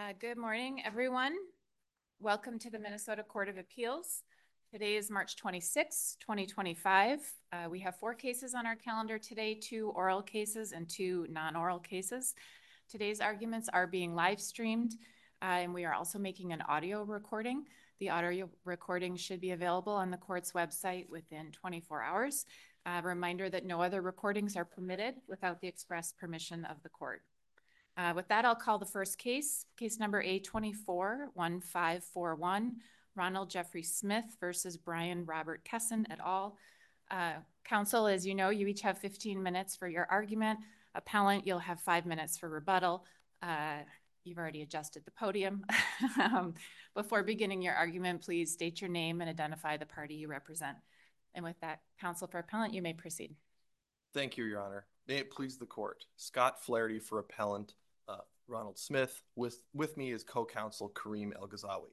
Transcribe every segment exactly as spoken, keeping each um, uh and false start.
Uh, good morning, everyone. Welcome to the Minnesota Court of Appeals. Today is March twenty-sixth, twenty twenty-five. Uh, we have four cases on our calendar today, two oral cases and two non-oral cases. Today's arguments are being live streamed, uh, and we are also making an audio recording. The audio recording should be available on the court's website within twenty-four hours. A reminder that no other recordings are permitted without the express permission of the court. Uh, with that, I'll call the first case, case number A twenty-four one five four one, Ronald Jeffrey Smith versus Brian Robert Kessin et al. Uh, counsel, as you know, you each have fifteen minutes for your argument. Appellant, you'll have five minutes for rebuttal. Uh, you've already adjusted the podium. um, before beginning your argument, please state your name and identify the party you represent. And with that, counsel for appellant, you may proceed. Thank you, Your Honor. May it please the court. Scott Flaherty for appellant uh, Ronald Smith. With, with me is co-counsel Kareem El-Ghazawi.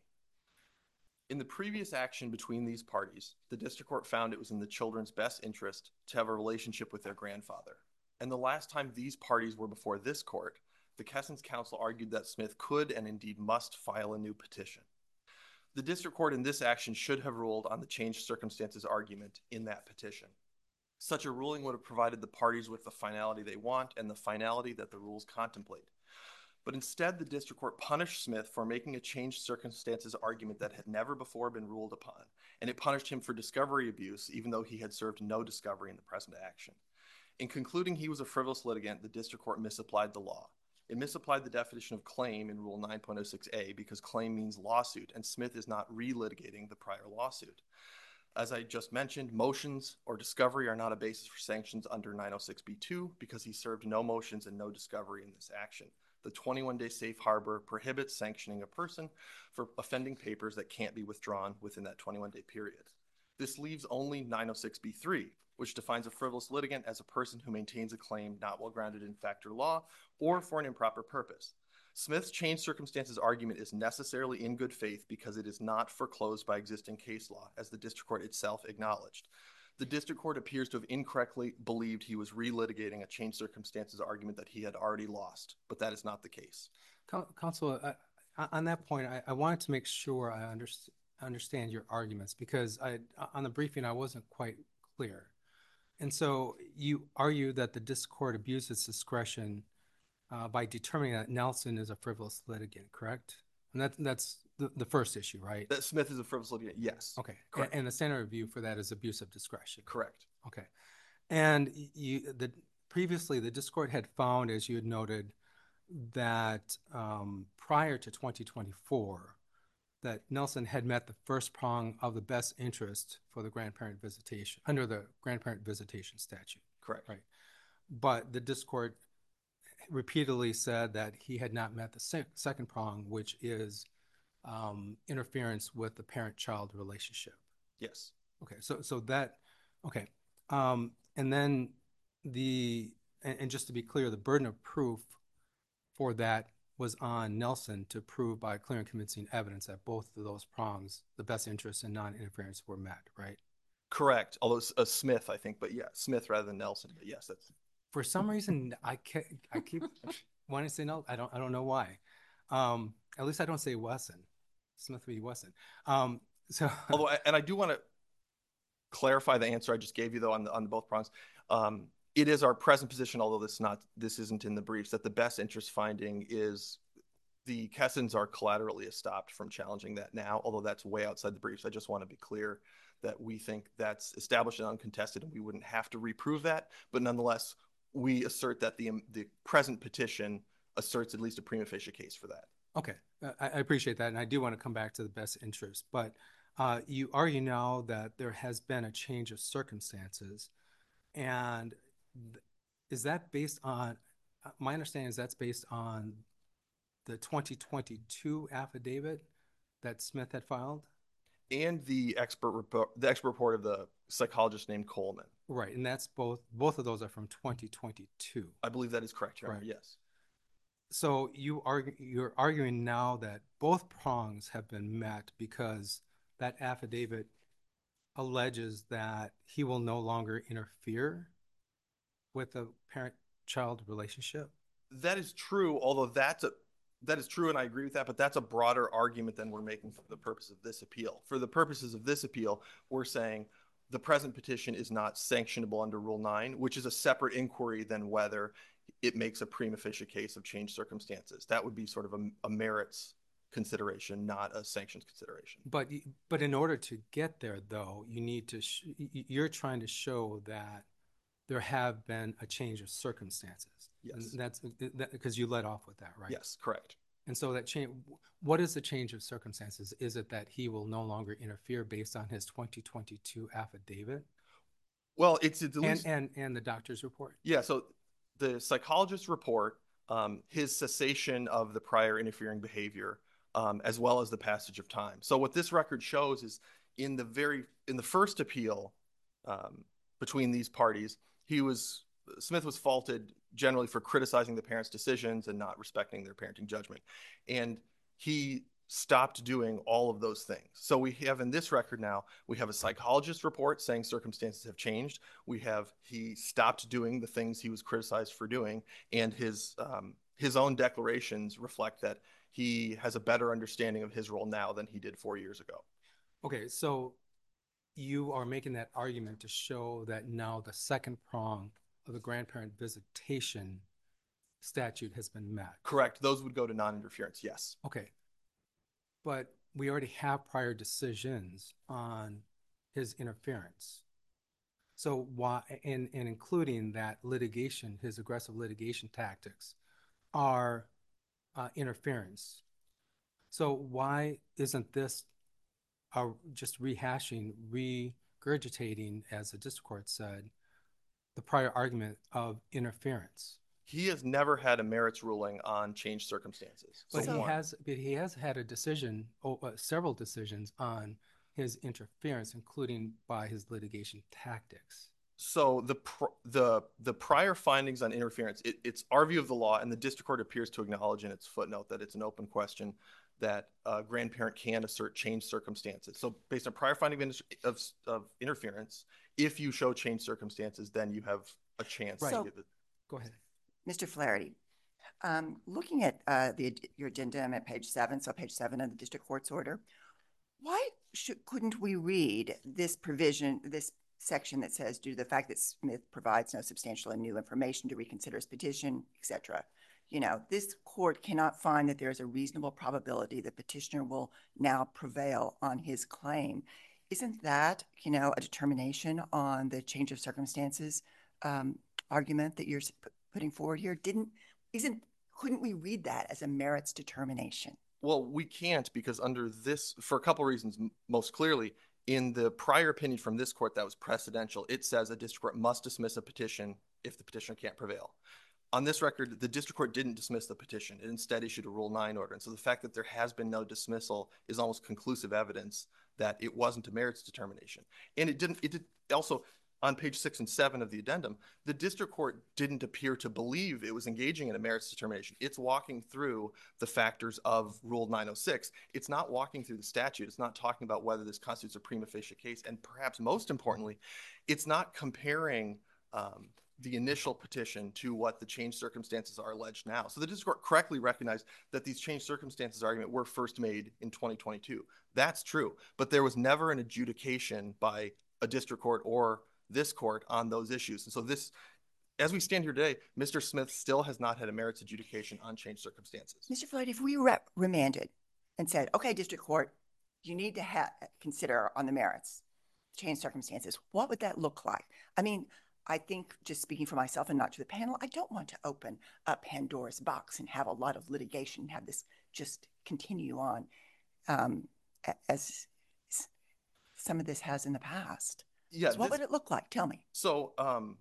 In the previous action between these parties, the district court found it was in the children's best interest to have a relationship with their grandfather. And the last time these parties were before this court, the Kessin's counsel argued that Smith could and indeed must file a new petition. The district court in this action should have ruled on the changed circumstances argument in that petition. Such a ruling would have provided the parties with the finality they want and the finality that the rules contemplate. But instead, the district court punished Smith for making a changed circumstances argument that had never before been ruled upon, and it punished him for discovery abuse, even though he had served no discovery in the present action. In concluding he was a frivolous litigant, the district court misapplied the law. It misapplied the definition of claim in Rule nine point oh six A because claim means lawsuit, and Smith is not relitigating the prior lawsuit. As I just mentioned, motions or discovery are not a basis for sanctions under nine oh six B two because he served no motions and no discovery in this action. The twenty-one day safe harbor prohibits sanctioning a person for offending papers that can't be withdrawn within that twenty-one day period. This leaves only nine oh six B three, which defines a frivolous litigant as a person who maintains a claim not well grounded in fact or law or for an improper purpose. Smith's changed circumstances argument is necessarily in good faith because it is not foreclosed by existing case law, as the district court itself acknowledged. The district court appears to have incorrectly believed he was relitigating a changed circumstances argument that he had already lost, but that is not the case. Counsel, uh, on that point, I, I wanted to make sure I underst- understand your arguments because I, on the briefing I wasn't quite clear. And so you argue that the district court abused its discretion Uh, by determining that Nelson is a frivolous litigant, correct? And that, that's the, the first issue, right? That Smith is a frivolous litigant, yes. Okay, correct. And, and the standard review for that is abuse of discretion. Correct. Okay. And you, the previously, the district court had found, as you had noted, that um, prior to twenty twenty-four, that Nelson had met the first prong of the best interest for the grandparent visitation, under the grandparent visitation statute. Correct. Right. But the district court repeatedly said that he had not met the sec- second prong, which is um, interference with the parent-child relationship. Yes. Okay, so so that, okay. Um, and then the, and, and just to be clear, the burden of proof for that was on Nelson to prove by clear and convincing evidence that both of those prongs, the best interest and non-interference, were met, right? Correct. Although it's a Smith, I think, but yeah, Smith rather than Nelson. But yes, that's. For some reason, I can't, I keep wanting to say no. I don't. I don't know why. Um, at least I don't say Wesson. Smith v. Wesson. Um, so, although, and I do want to clarify the answer I just gave you, though, on the, on both prongs. Um, it is our present position, although this not this isn't in the briefs, that the best interest finding is the Kessins are collaterally estopped from challenging that now. Although that's way outside the briefs, I just want to be clear that we think that's established and uncontested, and we wouldn't have to reprove that. But nonetheless, we assert that the the present petition asserts at least a prima facie case for that. Okay, I, I appreciate that, and I do want to come back to the best interest. But uh, you argue now that there has been a change of circumstances, and th- is that based on? Uh, my understanding is that's based on the twenty twenty-two affidavit that Smith had filed, and the expert report, the expert report of the psychologist named Coleman. Right, and that's both. Both of those are from twenty twenty-two. I believe that is correct, Your Honor. Right. Yes. So you argue, you're arguing now that both prongs have been met because that affidavit alleges that he will no longer interfere with the parent-child relationship? That is true, although that's a That is true, and I agree with that, but that's a broader argument than we're making for the purpose of this appeal. For the purposes of this appeal, we're saying the present petition is not sanctionable under Rule nine, which is a separate inquiry than whether it makes a prima facie case of changed circumstances. That would be sort of a, a merits consideration, not a sanctions consideration. But but in order to get there, though, you need to sh- you're trying to show that there have been a change of circumstances. Yes. And that's because you led off with that, right? Yes, correct. And so that change, what is the change of circumstances? Is it that he will no longer interfere based on his twenty twenty-two affidavit? Well, it's at and, least, and and the doctor's report. yeah. So the psychologist's report, um, his cessation of the prior interfering behavior, um, as well as the passage of time. So what this record shows is in the very in the first appeal um, between these parties, he was Smith was faulted generally for criticizing the parents' decisions and not respecting their parenting judgment, and he stopped doing all of those things. So we have in this record now, we have a psychologist report saying circumstances have changed. We have he stopped doing the things he was criticized for doing, and his um, his own declarations reflect that he has a better understanding of his role now than he did four years ago. Okay, so you are making that argument to show that now the second prong of the grandparent visitation statute has been met. Correct. Those would go to non-interference, yes. Okay. But we already have prior decisions on his interference. So why, and, and including that litigation, his aggressive litigation tactics are uh, interference. So why isn't this uh, just rehashing, regurgitating, as the district court said, the prior argument of interference? He has never had a merits ruling on changed circumstances. But So he one. has, but he has had a decision, oh, uh, several decisions on his interference, including by his litigation tactics. So the pr- the the prior findings on interference, it, it's our view of the law, and the district court appears to acknowledge in its footnote that it's an open question that a grandparent can assert changed circumstances. So based on prior finding of, of, of interference, if you show changed circumstances, then you have a chance Right. to So- get the. Go ahead. Mister Flaherty, um, looking at uh, the your addendum at page seven, so page seven of the district court's order, why should, couldn't we read this provision, this section that says, due to the fact that Smith provides no substantial and new information to reconsider his petition, et cetera, you know, this court cannot find that there is a reasonable probability the petitioner will now prevail on his claim. Isn't that, you know, a determination on the change of circumstances um, argument that you're putting forward here? Didn't, isn't, couldn't we read that as a merits determination? Well, we can't because under this, for a couple of reasons, most clearly, in the prior opinion from this court that was precedential, it says a district court must dismiss a petition if the petitioner can't prevail. On this record, the district court didn't dismiss the petition. It instead issued a Rule nine order. And so the fact that there has been no dismissal is almost conclusive evidence that it wasn't a merits determination. And it didn't, it did also, on page six and seven of the addendum, the district court didn't appear to believe it was engaging in a merits determination. It's walking through the factors of Rule nine oh six. It's not walking through the statute. It's not talking about whether this constitutes a prima facie case. And perhaps most importantly, it's not comparing um, the initial petition to what the changed circumstances are alleged now. So the district court correctly recognized that these changed circumstances argument were first made in twenty twenty-two. That's true. But there was never an adjudication by a district court or this court on those issues. And so this, as we stand here today, Mister Smith still has not had a merits adjudication on changed circumstances. Mister Floyd, if we re- remanded and said, okay, district court, you need to ha- consider on the merits, change circumstances, what would that look like? I mean, I think, just speaking for myself and not to the panel, I don't want to open up Pandora's box and have a lot of litigation, have this just continue on um, as some of this has in the past. Yeah. So what this, would it look like? Tell me. So um,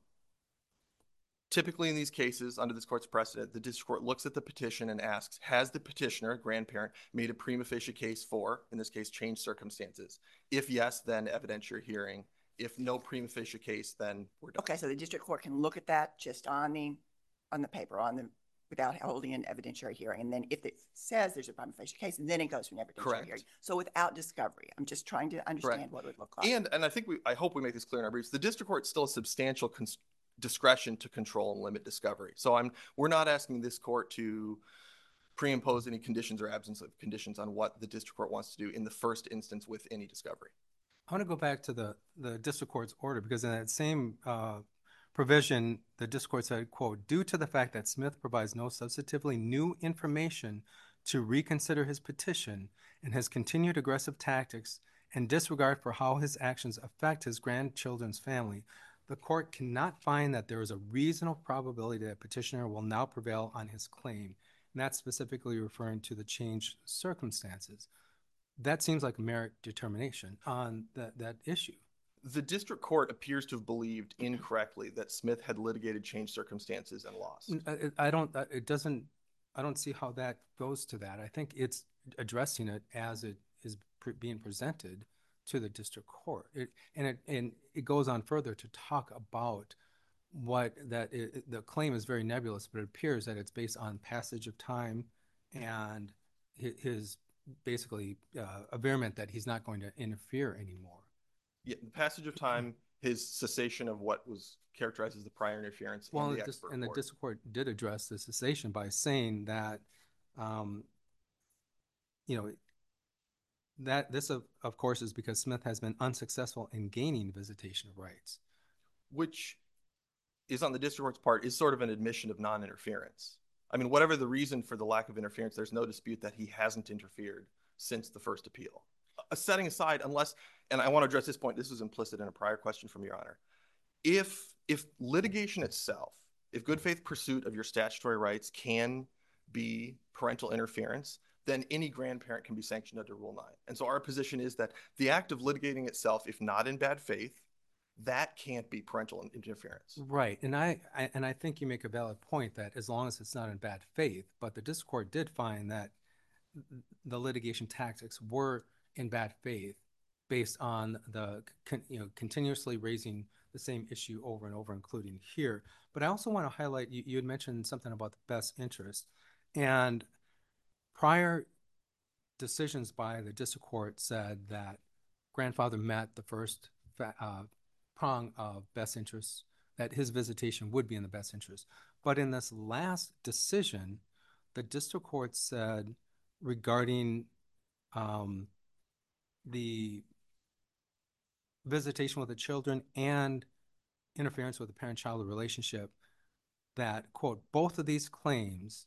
typically in these cases, under this court's precedent, the district court looks at the petition and asks, has the petitioner, grandparent, made a prima facie case for, in this case, changed circumstances? If yes, then evidentiary hearing. If no prima facie case, then we're done. Okay, so the district court can look at that just on the on the paper, on the without holding an evidentiary hearing. And then if it says there's a prima facie case, then it goes to an evidentiary Correct. hearing. So without discovery, I'm just trying to understand Correct. what it would look like. And and I think we, I hope we make this clear in our briefs. The district court still has substantial cons- discretion to control and limit discovery. So I'm, we're not asking this court to pre-impose any conditions or absence of conditions on what the district court wants to do in the first instance with any discovery. I want to go back to the, the district court's order, because in that same uh, provision, the district court said, quote, due to the fact that Smith provides no substantively new information to reconsider his petition and his continued aggressive tactics and disregard for how his actions affect his grandchildren's family, the court cannot find that there is a reasonable probability that petitioner will now prevail on his claim. And that's specifically referring to the changed circumstances. That seems like a merit determination on that, that issue. The district court appears to have believed incorrectly that Smith had litigated changed circumstances and lost. I, I don't, it doesn't, I don't see how that goes to that. I think it's addressing it as it is pre being presented to the district court. It, and, it, and it goes on further to talk about what that, it, the claim is very nebulous, but it appears that it's based on passage of time and his basically uh, averment that he's not going to interfere anymore. Yeah, the passage of time, his cessation of what was characterized as the prior interference. Well, in the and, expert and the court. district court did address the cessation by saying that, um, you know, that this of, of course is because Smith has been unsuccessful in gaining visitation of rights, which is on the district court's part is sort of an admission of non-interference. I mean, whatever the reason for the lack of interference, there's no dispute that he hasn't interfered since the first appeal. Uh, setting aside, unless, and I want to address this point, this was implicit in a prior question from Your Honor. If, if litigation itself, if good faith pursuit of your statutory rights can be parental interference, then any grandparent can be sanctioned under Rule nine. And so our position is that the act of litigating itself, if not in bad faith, that can't be parental interference. Right. And I, I and I think you make a valid point that as long as it's not in bad faith, but the district court did find that the litigation tactics were in bad faith based on the con, you know continuously raising the same issue over and over, including here. But I also want to highlight, you, you had mentioned something about the best interest, and prior decisions by the district court said that grandfather met the first uh, prong of best interest, that his visitation would be in the best interest. But in this last decision, the district court said regarding um, the visitation with the children and interference with the parent-child relationship that, quote, both of these claims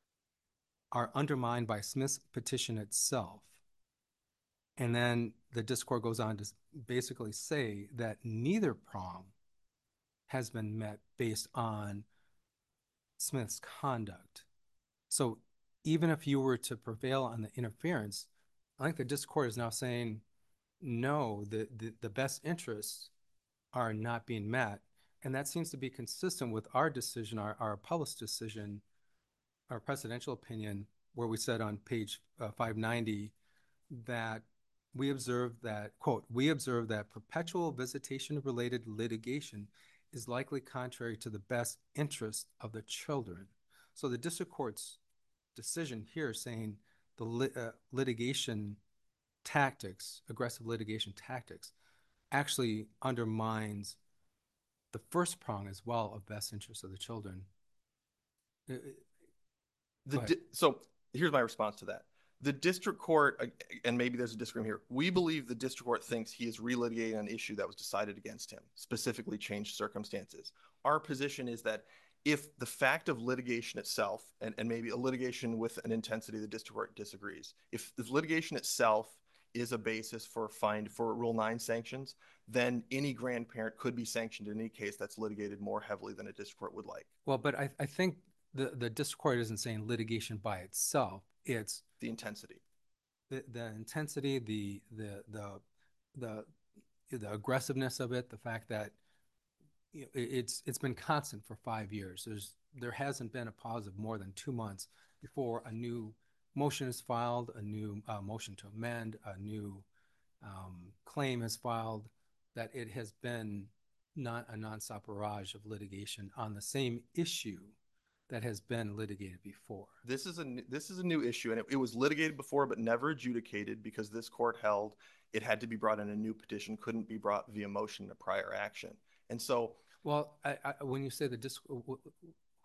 are undermined by Smith's petition itself. And then the district court goes on to basically say that neither prong has been met based on Smith's conduct. So even if you were to prevail on the interference, I think the district court is now saying, no, the, the, the best interests are not being met. And that seems to be consistent with our decision, our, our published decision, our presidential opinion, where we said on page uh, five ninety that we observe that, quote, we observe that perpetual visitation-related litigation is likely contrary to the best interest of the children. So the district court's decision here saying the lit, uh, litigation tactics, aggressive litigation tactics, actually undermines the first prong as well of best interest of the children. The di- so here's my response to that. The district court, and maybe there's a disagreement here, we believe the district court thinks he is relitigating an issue that was decided against him, specifically changed circumstances. Our position is that if the fact of litigation itself, and, and maybe a litigation with an intensity the district court disagrees, if the litigation itself is a basis for find for Rule nine sanctions, then any grandparent could be sanctioned in any case that's litigated more heavily than a district court would like. Well, but I, I think the, the district court isn't saying litigation by itself. It's the intensity, the, the intensity, the, the, the, the, the aggressiveness of it, the fact that you know, it's, it's been constant for five years. There's, there hasn't been a pause of more than two months before a new motion is filed, a new uh, motion to amend, a new um, claim is filed, that it has been not a nonstop barrage of litigation on the same issue that has been litigated before. This is a this is a new issue, and it, it was litigated before but never adjudicated because this court held it had to be brought in a new petition, couldn't be brought via motion to prior action. And so, well, I, I, when you say the dis-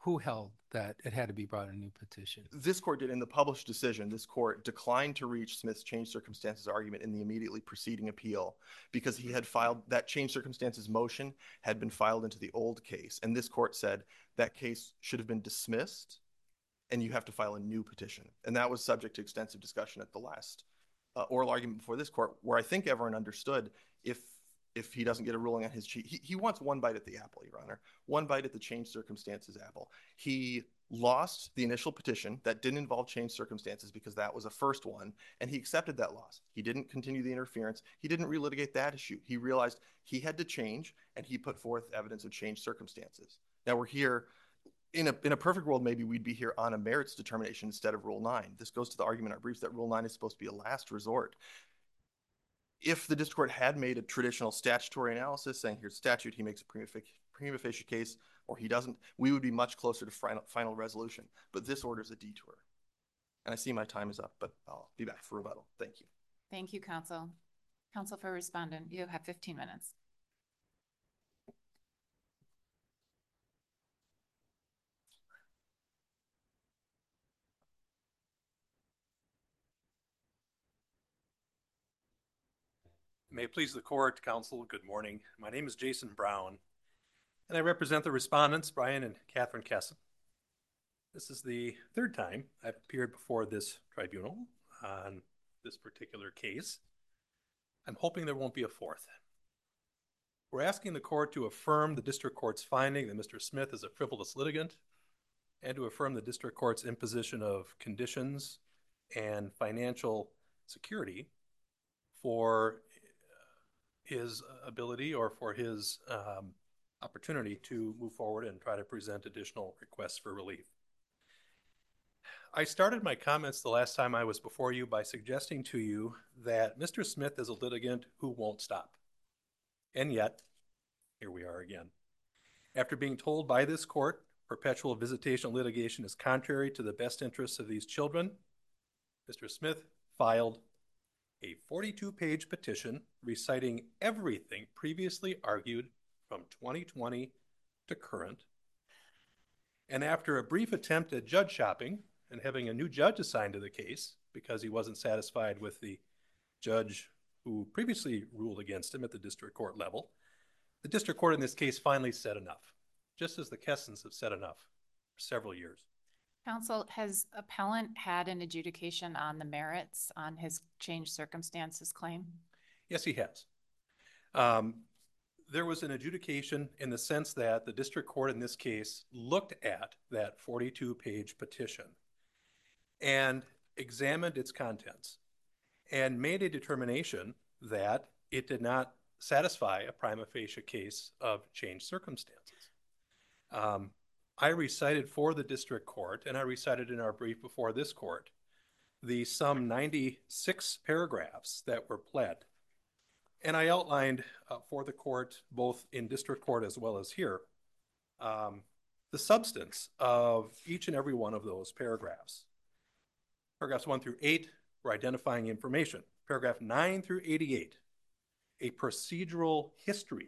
who held that it had to be brought in a new petition? This court did. In the published decision, this court declined to reach Smith's changed circumstances argument in the immediately preceding appeal because he had filed that changed circumstances motion had been filed into the old case. And this court said that case should have been dismissed and you have to file a new petition. And that was subject to extensive discussion at the last uh, oral argument before this court, where I think everyone understood if if he doesn't get a ruling on his cheat, he, he wants one bite at the apple, Your Honor, one bite at the changed circumstances apple. He lost the initial petition that didn't involve changed circumstances because that was a first one, and he accepted that loss. He didn't continue the interference. He didn't relitigate that issue. He realized he had to change, and he put forth evidence of changed circumstances. Now we're here, in a, in a perfect world, maybe we'd be here on a merits determination instead of Rule nine. This goes to the argument in our briefs that Rule nine is supposed to be a last resort. If the district court had made a traditional statutory analysis saying here's statute, he makes a prima facie, prima facie case, or he doesn't, we would be much closer to final, final resolution. But this order is a detour. And I see my time is up, but I'll be back for rebuttal. Thank you. Thank you, counsel. Counsel for respondent, you have fifteen minutes. May it please the court, counsel, good morning. My name is Jason Brown, and I represent the respondents, Brian and Catherine Kesson. This is the third time I've appeared before this tribunal on this particular case. I'm hoping there won't be a fourth. We're asking the court to affirm the district court's finding that Mister Smith is a frivolous litigant and to affirm the district court's imposition of conditions and financial security for his ability or for his um, opportunity to move forward and try to present additional requests for relief. I started my comments the last time I was before you by suggesting to you that Mister Smith is a litigant who won't stop. And yet, here we are again. After being told by this court perpetual visitation litigation is contrary to the best interests of these children, Mister Smith filed a forty-two page petition reciting everything previously argued from twenty twenty to current. And after a brief attempt at judge shopping and having a new judge assigned to the case because he wasn't satisfied with the judge who previously ruled against him at the district court level, the district court in this case finally said enough, just as the Kessons have said enough for several years. Counsel, has appellant had an adjudication on the merits on his changed circumstances claim? Yes, he has. Um, there was an adjudication in the sense that the district court in this case looked at that forty-two page petition and examined its contents and made a determination that it did not satisfy a prima facie case of changed circumstances. Um, I recited for the district court, and I recited in our brief before this court, the some ninety-six paragraphs that were pled. And I outlined uh, for the court, both in district court as well as here, um, the substance of each and every one of those paragraphs. Paragraphs one through eight were identifying information. Paragraph nine through eighty-eight, a procedural history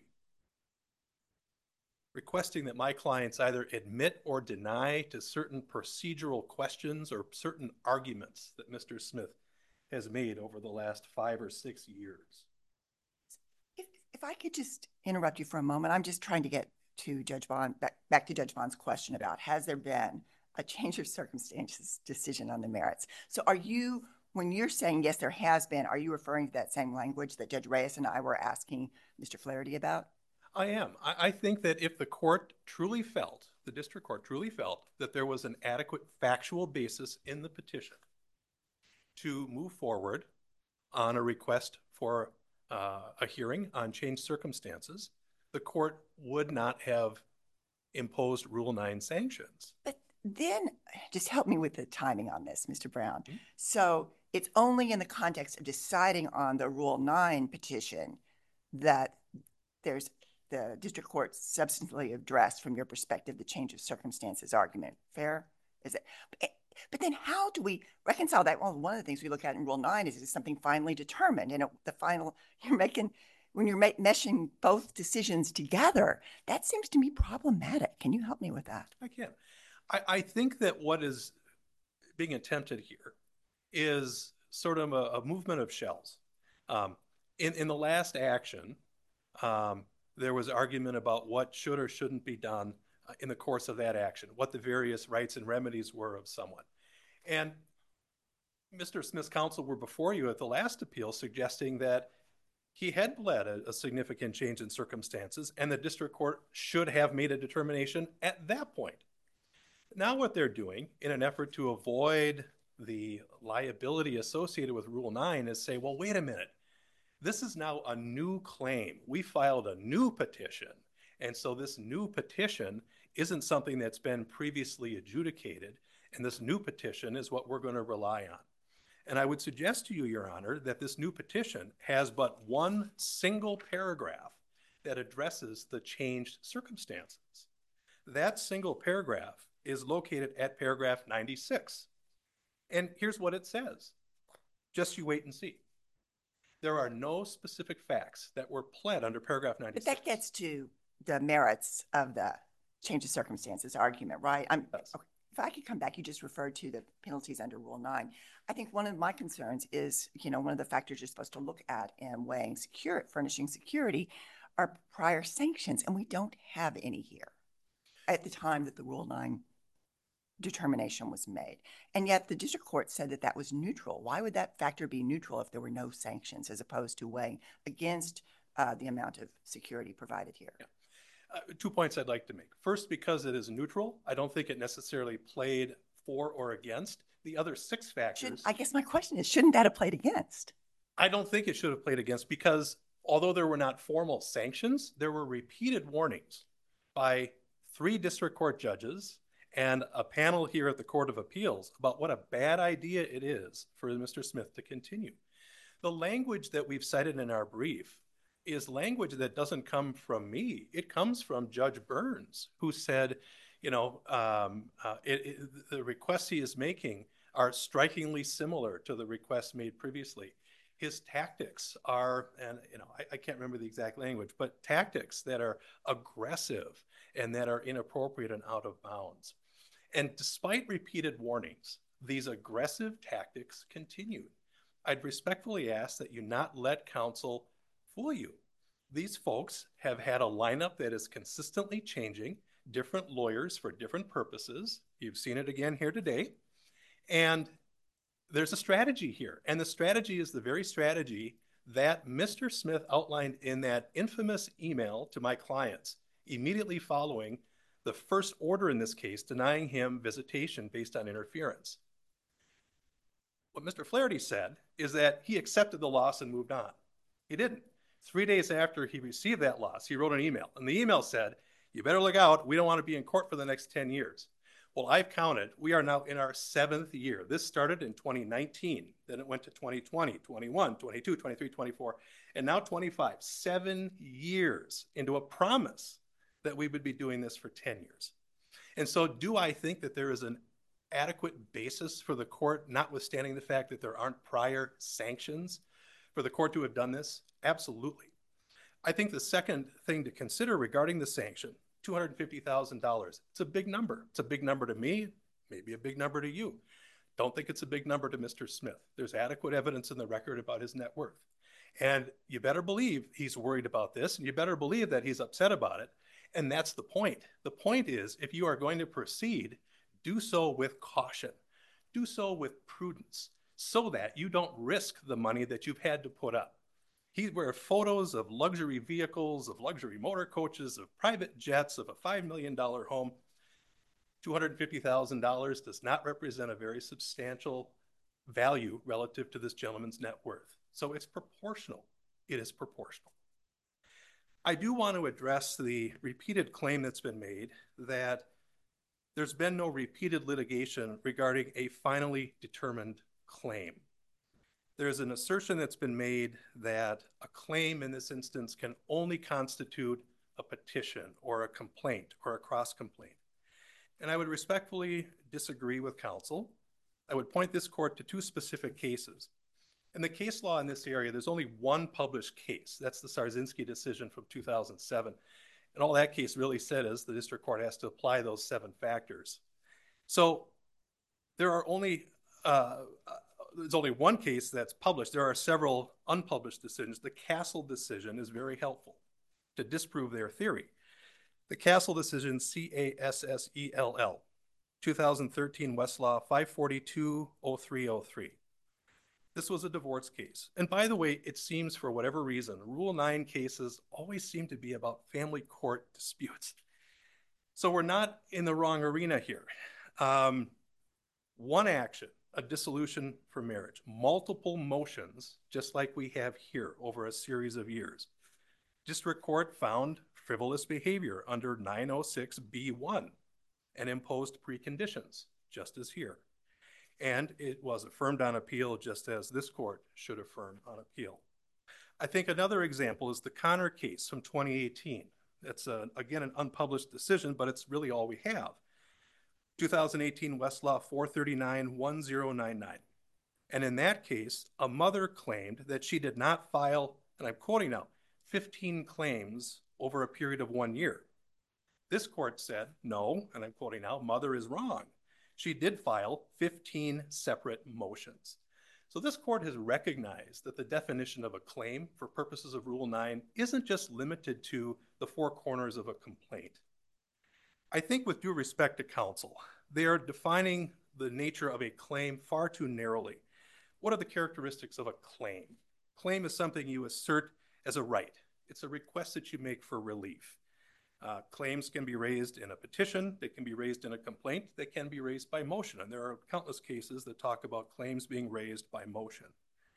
requesting that my clients either admit or deny to certain procedural questions or certain arguments that Mister Smith has made over the last five or six years. If, if I could just interrupt you for a moment, I'm just trying to get to Judge Bond, back, back to Judge Bond's question about, has there been a change of circumstances decision on the merits? So are you, when you're saying, yes, there has been, are you referring to that same language that Judge Reyes and I were asking Mister Flaherty about? I am. I, I think that if the court truly felt, the district court truly felt that there was an adequate factual basis in the petition to move forward on a request for uh, a hearing on changed circumstances, the court would not have imposed Rule nine sanctions. But then, just help me with the timing on this, Mister Brown. Mm-hmm. So it's only in the context of deciding on the Rule nine petition that there's the district court substantially addressed, from your perspective, the change of circumstances argument. Fair? Is it? But, but then how do we reconcile that? Well, one of the things we look at in Rule nine is, is something finally determined? And it, the final, you're making, when you're meshing both decisions together, that seems to me problematic. Can you help me with that? I can. I, I think that what is being attempted here is sort of a, a movement of shells. Um, in, in the last action, um, there was argument about what should or shouldn't be done uh, in the course of that action, what the various rights and remedies were of someone. And Mister Smith's counsel were before you at the last appeal suggesting that he had pled a, a significant change in circumstances and the district court should have made a determination at that point. Now what they're doing in an effort to avoid the liability associated with Rule nine is say, well, wait a minute. This is now a new claim. We filed a new petition. And so this new petition isn't something that's been previously adjudicated. And this new petition is what we're going to rely on. And I would suggest to you, Your Honor, that this new petition has but one single paragraph that addresses the changed circumstances. That single paragraph is located at paragraph ninety-six. And here's what it says. Just you wait and see. There are no specific facts that were pled under paragraph ninety-six. But that gets to the merits of the change of circumstances argument, right? I'm, Yes. okay. If I could come back, you just referred to the penalties under Rule nine. I think one of my concerns is, you know, one of the factors you're supposed to look at in weighing secure, furnishing security are prior sanctions, and we don't have any here at the time that the Rule nine determination was made. And yet the district court said that that was neutral. Why would that factor be neutral if there were no sanctions as opposed to weighing against uh, the amount of security provided here? Yeah. Uh, two points I'd like to make. First, because it is neutral, I don't think it necessarily played for or against the other six factors. Should, I guess my question is, shouldn't that have played against? I don't think it should have played against because although there were not formal sanctions, there were repeated warnings by three district court judges and a panel here at the Court of Appeals about what a bad idea it is for Mister Smith to continue. The language that we've cited in our brief is language that doesn't come from me. It comes from Judge Burns, who said, you know, um, uh, it, it, the requests he is making are strikingly similar to the requests made previously. His tactics are, and you know, I, I can't remember the exact language, but tactics that are aggressive and that are inappropriate and out of bounds. And despite repeated warnings, these aggressive tactics continued. I'd respectfully ask that you not let counsel fool you. These folks have had a lineup that is consistently changing, different lawyers for different purposes. You've seen it again here today. And there's a strategy here. And the strategy is the very strategy that Mister Smith outlined in that infamous email to my clients immediately following the first order in this case denying him visitation based on interference. What Mister Flaherty said is that he accepted the loss and moved on. He didn't. Three days after he received that loss, he wrote an email. And the email said, you better look out. We don't want to be in court for the next ten years. Well, I've counted. We are now in our seventh year. This started in twenty nineteen. Then it went to twenty twenty, twenty-one, twenty-two, twenty-three, twenty-four, and now twenty-five. Seven years into a promise that we would be doing this for ten years. And so do I think that there is an adequate basis for the court, notwithstanding the fact that there aren't prior sanctions, for the court to have done this? Absolutely. I think the second thing to consider regarding the sanction, two hundred fifty thousand dollars, it's a big number. It's a big number to me, maybe a big number to you. Don't think it's a big number to Mister Smith. There's adequate evidence in the record about his net worth. And you better believe he's worried about this, and you better believe that he's upset about it. And that's the point. The point is, if you are going to proceed, do so with caution. Do so with prudence, so that you don't risk the money that you've had to put up. He were photos of luxury vehicles, of luxury motor coaches, of private jets, of a five million dollar home. two hundred fifty thousand dollars does not represent a very substantial value relative to this gentleman's net worth. So it's proportional. It is proportional. I do want to address the repeated claim that's been made that there's been no repeated litigation regarding a finally determined claim. There's an assertion that's been made that a claim in this instance can only constitute a petition or a complaint or a cross-complaint. And I would respectfully disagree with counsel. I would point this court to two specific cases. In the case law in this area, there's only one published case. That's the Sarzinski decision from two thousand seven. And all that case really said is the district court has to apply those seven factors. So there are only, uh, uh, there's only one case that's published. There are several unpublished decisions. The Castle decision is very helpful to disprove their theory. The Castle decision, C A S S E L L, two thousand thirteen Westlaw five forty-two oh three oh three. This was a divorce case. And by the way, it seems for whatever reason, Rule nine cases always seem to be about family court disputes. So we're not in the wrong arena here. Um, one action, a dissolution for marriage, multiple motions, just like we have here over a series of years. District Court found frivolous behavior under nine oh six B one and imposed preconditions, just as here. And it was affirmed on appeal, just as this court should affirm on appeal. I think another example is the Connor case from twenty eighteen. That's, a, again, an unpublished decision, but it's really all we have. two thousand eighteen Westlaw four thirty-nine one oh nine nine. And in that case, a mother claimed that she did not file, and I'm quoting now, fifteen claims over a period of one year. This court said, no, and I'm quoting now, mother is wrong. She did file fifteen separate motions. So this court has recognized that the definition of a claim for purposes of Rule nine isn't just limited to the four corners of a complaint. I think with due respect to counsel, they are defining the nature of a claim far too narrowly. What are the characteristics of a claim? Claim is something you assert as a right. It's a request that you make for relief. Uh, claims can be raised in a petition, they can be raised in a complaint, they can be raised by motion, and there are countless cases that talk about claims being raised by motion.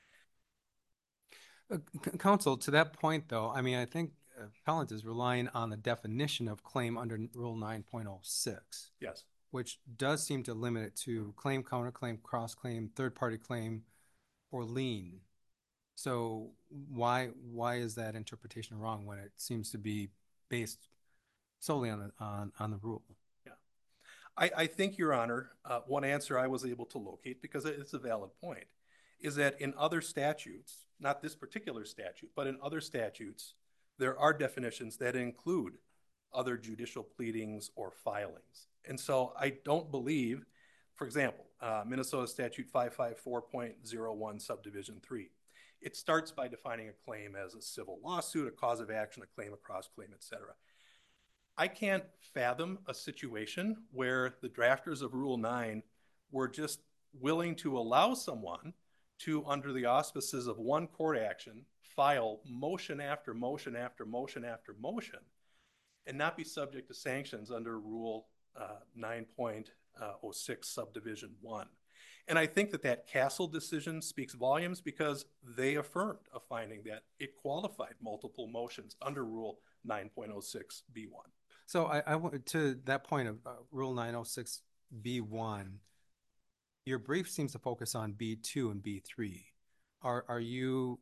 Uh, counsel, to that point, though, I mean, I think appellant is relying on the definition of claim under Rule nine point oh six. Yes. Which does seem to limit it to claim, counterclaim, cross-claim, third-party claim, or lien. So why why is that interpretation wrong when it seems to be based solely on the, on, on the rule? Yeah. I, I think, Your Honor, uh, one answer I was able to locate, because it's a valid point, is that in other statutes, not this particular statute, but in other statutes, there are definitions that include other judicial pleadings or filings. And so I don't believe, for example, uh, Minnesota Statute five fifty-four point oh one subdivision three. It starts by defining a claim as a civil lawsuit, a cause of action, a claim, a cross-claim, et cetera. I can't fathom a situation where the drafters of Rule nine were just willing to allow someone to, under the auspices of one court action, file motion after motion after motion after motion and not be subject to sanctions under Rule uh, nine point oh six subdivision one. And I think that that Castle decision speaks volumes because they affirmed a finding that it qualified multiple motions under Rule nine point oh six B one. So I, I want to that point of uh, Rule nine oh six B one, your brief seems to focus on B two and B three. Are, are you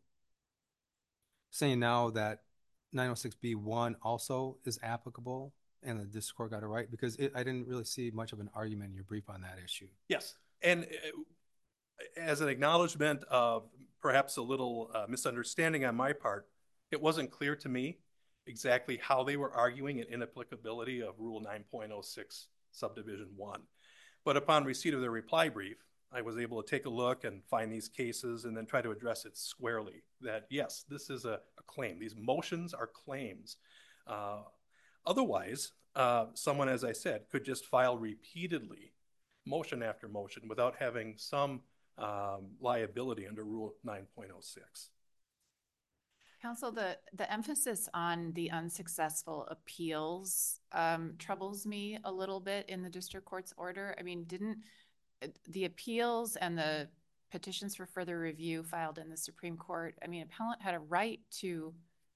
saying now that nine oh six B one also is applicable and the district court got it right? Because it, I didn't really see much of an argument in your brief on that issue. Yes. And uh, as an acknowledgement of perhaps a little uh, misunderstanding on my part, it wasn't clear to me exactly how they were arguing an inapplicability of Rule nine point oh six subdivision one. But upon receipt of their reply brief, I was able to take a look and find these cases and then try to address it squarely that, yes, this is a, a claim. These motions are claims. Uh, otherwise, uh, someone, as I said, could just file repeatedly motion after motion without having some um, liability under Rule nine point oh six. Counsel, the, the emphasis on the unsuccessful appeals um, troubles me a little bit in the district court's order. I mean, didn't the appeals and the petitions for further review filed in the Supreme Court, I mean, appellant had a right to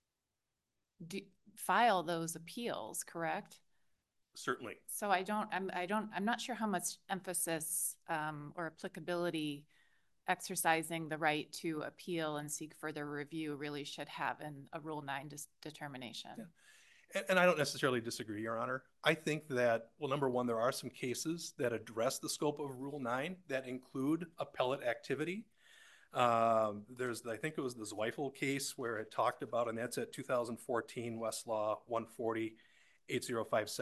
do, file those appeals, correct? Certainly. So I don't, I'm, I don't, I'm not sure how much emphasis um, or applicability exercising the right to appeal and seek further review really should have in a Rule nine dis- determination. Yeah. And, and I don't necessarily disagree, Your Honor. I think that, well, number one, there are some cases that address the scope of Rule nine that include appellate activity. Um, there's, I think it was the Zweifel case where it talked about, and that's at two thousand fourteen Westlaw one forty eight oh five seven.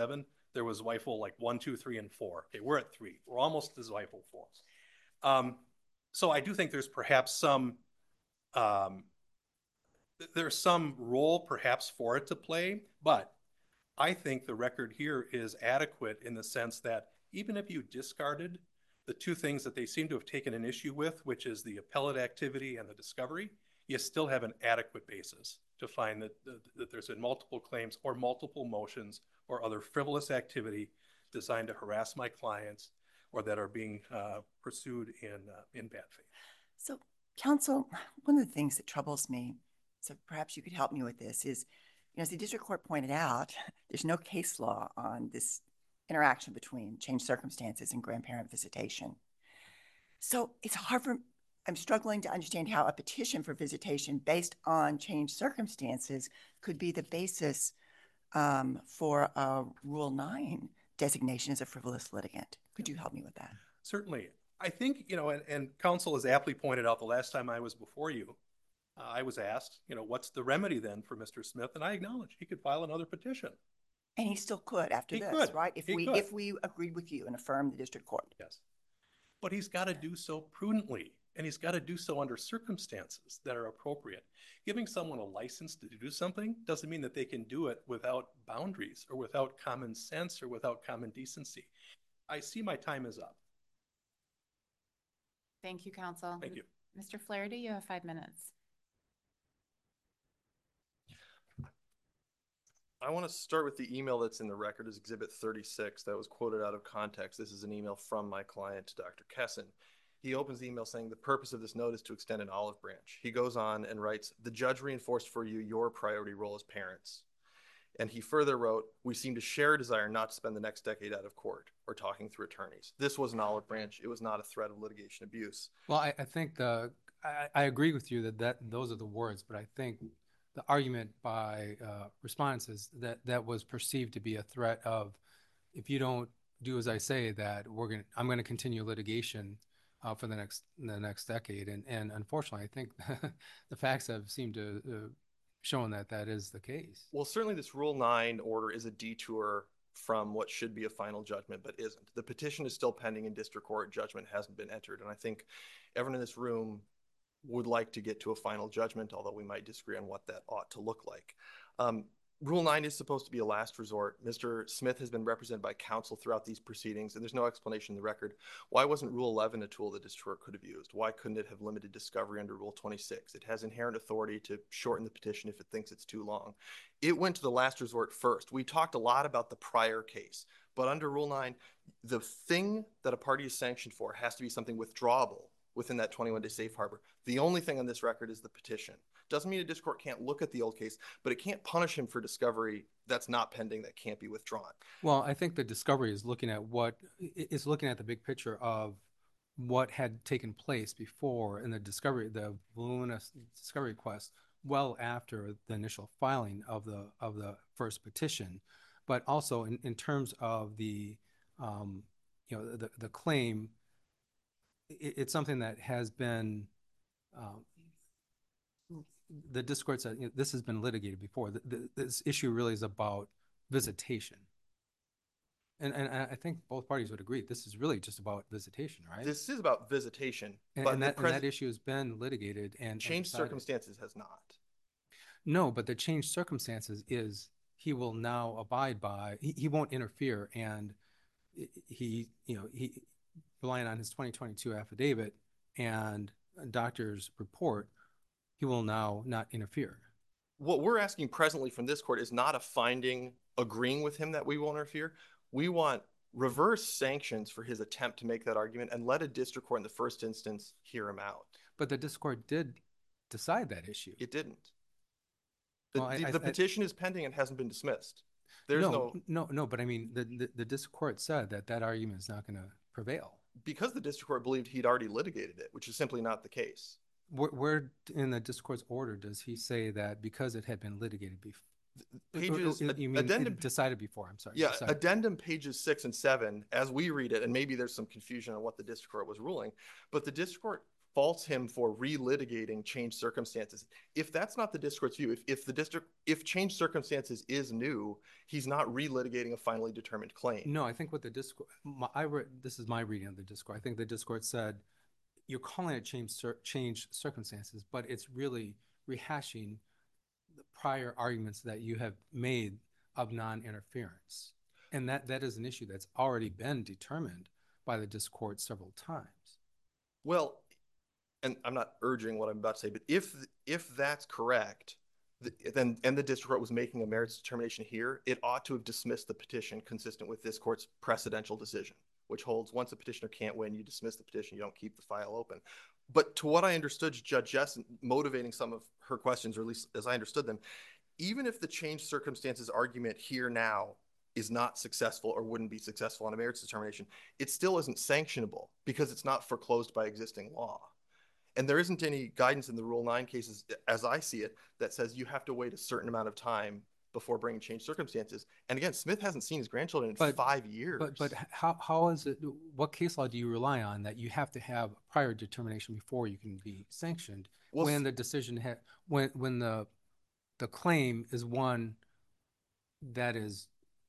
there was Zweifel like one, two, three, and four. Okay, we're at three. We're almost to Zweifel four. Um, so I do think there's perhaps some, um, there's some role perhaps for it to play, but I think the record here is adequate in the sense that even if you discarded the two things that they seem to have taken an issue with, which is the appellate activity and the discovery, you still have an adequate basis to find that, that, that there's been multiple claims or multiple motions or other frivolous activity designed to harass my clients or that are being uh, pursued in, uh, in bad faith. So, counsel, one of the things that troubles me, so perhaps you could help me with this, is, you know, as the district court pointed out, there's no case law on this interaction between changed circumstances and grandparent visitation. So it's hard for, I'm struggling to understand how a petition for visitation based on changed circumstances could be the basis um, for a Rule nine designation as a frivolous litigant. Could you help me with that? Certainly. I think, you know, and, and counsel has aptly pointed out the last time I was before you, uh, I was asked, you know, what's the remedy then for Mister Smith? And I acknowledge he could file another petition. And he still could after He this, could. right? If He we could. if we agreed with you and affirmed the district court. Yes. But he's got to do so prudently, and he's got to do so under circumstances that are appropriate. Giving someone a license to do something doesn't mean that they can do it without boundaries or without common sense or without common decency. I see my time is up. Thank you, counsel. Thank you. Mister Flaherty, you have five minutes. I want to start with the email that's in the record as Exhibit thirty-six that was quoted out of context. This is an email from my client to Doctor Kessin. He opens the email saying the purpose of this note is to extend an olive branch. He goes on and writes, the judge reinforced for you your priority role as parents. And he further wrote, we seem to share a desire not to spend the next decade out of court or talking through attorneys. This was an olive branch. It was not a threat of litigation abuse. Well, I, I think the I, I agree with you that, that those are the words, but I think the argument by uh, respondents is that that was perceived to be a threat of, if you don't do as I say, that we're going I'm going to continue litigation uh, for the next the next decade. And and unfortunately, I think the facts have seemed to uh, shown that that is the case. Well, certainly this Rule nine order is a detour from what should be a final judgment, but isn't. The petition is still pending in district court. Judgment hasn't been entered. And I think everyone in this room would like to get to a final judgment, although we might disagree on what that ought to look like. Um, Rule nine is supposed to be a last resort. Mister Smith has been represented by counsel throughout these proceedings, and there's no explanation in the record. Why wasn't Rule eleven a tool the district court could have used? Why couldn't it have limited discovery under Rule twenty-six? It has inherent authority to shorten the petition if it thinks it's too long. It went to the last resort first. We talked a lot about the prior case, but under Rule nine, the thing that a party is sanctioned for has to be something withdrawable within that twenty-one day safe harbor. The only thing on this record is the petition. Doesn't mean a district court can't look at the old case, but it can't punish him for discovery that's not pending, that can't be withdrawn. Well, I think the discovery is looking at what is looking at the big picture of what had taken place before in the discovery, the voluminous discovery request, well after the initial filing of the of the first petition, but also in, in terms of the um, you know the the claim. It, it's something that has been. Um, The district court said, you know, this has been litigated before. The, the, this issue really is about visitation. And, and I think both parties would agree this is really just about visitation, right? This is about visitation, and, but and, that, the pres- and that issue has been litigated and changed and circumstances has not. No, but the changed circumstances is he will now abide by, he, he won't interfere, and he, you know, he relying on his twenty twenty-two affidavit and a doctor's report, he will now not interfere. What we're asking presently from this court is not a finding agreeing with him that we won't interfere. We want reverse sanctions for his attempt to make that argument and let a district court in the first instance hear him out. But the district court did decide that issue. It didn't. The, Well, I- the, I- the I- petition is pending and hasn't been dismissed. There's no, no, no, no, but I mean, the, the, the district court said that that argument is not going to prevail. because the district court believed he'd already litigated it, which is simply not the case. Where, where in the district court's order does he say that because it had been litigated before? Pages, you mean addendum, it decided before, I'm sorry. yeah, decided. addendum pages six and seven, as we read it, and maybe there's some confusion on what the district court was ruling, but the district court faults him for relitigating changed circumstances. If that's not the district court's view, if, if the district, if changed circumstances is new, he's not relitigating a finally determined claim. No, I think what the district, I read, this is my reading of the district court. I think the district court said, you're calling it change, change circumstances, but it's really rehashing the prior arguments that you have made of non-interference. And that, that is an issue that's already been determined by the district court several times. Well, and I'm not urging what I'm about to say, but if if that's correct, the, then and the district court was making a merits determination here, it ought to have dismissed the petition consistent with this court's precedential decision, which holds once a petitioner can't win, you dismiss the petition, you don't keep the file open. But to what I understood, Judge Jess motivating some of her questions, or at least as I understood them, even if the changed circumstances argument here now is not successful or wouldn't be successful on a merits determination, it still isn't sanctionable because it's not foreclosed by existing law. And there isn't any guidance in the Rule nine cases, as I see it, that says you have to wait a certain amount of time before bringing changed circumstances. And again, Smith hasn't seen his grandchildren in But- five years. But, but how, how is it, what case law do you rely on that you have to have prior determination before you can be sanctioned? Well, When the decision, ha- when, when the, the claim is one that is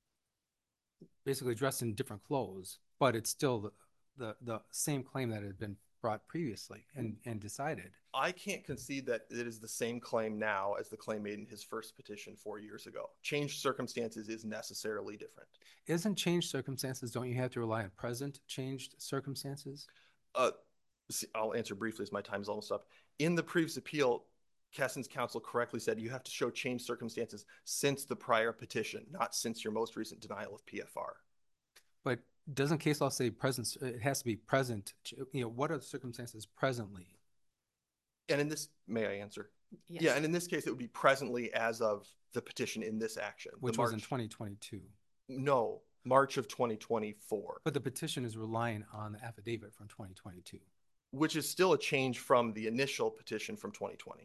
basically dressed in different clothes, but it's still the, the, the same claim that had been brought previously and, and decided. I can't concede that it is the same claim now as the claim made in his first petition four years ago. Changed circumstances is necessarily different. Isn't changed circumstances, don't you have to rely on present changed circumstances? Uh, see, I'll answer briefly as my time is almost up. In the previous appeal, Kessen's counsel correctly said you have to show changed circumstances since the prior petition, not since your most recent denial of P F R. But doesn't case law say present, it has to be present, you know, what are the circumstances presently? And in this, may I answer? Yes. Yeah, and in this case, it would be presently as of the petition in this action. the Which was in March- twenty twenty-two. No, March of twenty twenty-four, But the petition is relying on the affidavit from twenty twenty-two. which is still a change from the initial petition from twenty twenty.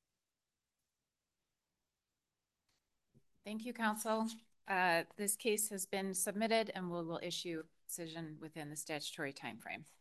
Thank you, counsel. Uh, this case has been submitted and we will issue a decision within the statutory timeframe.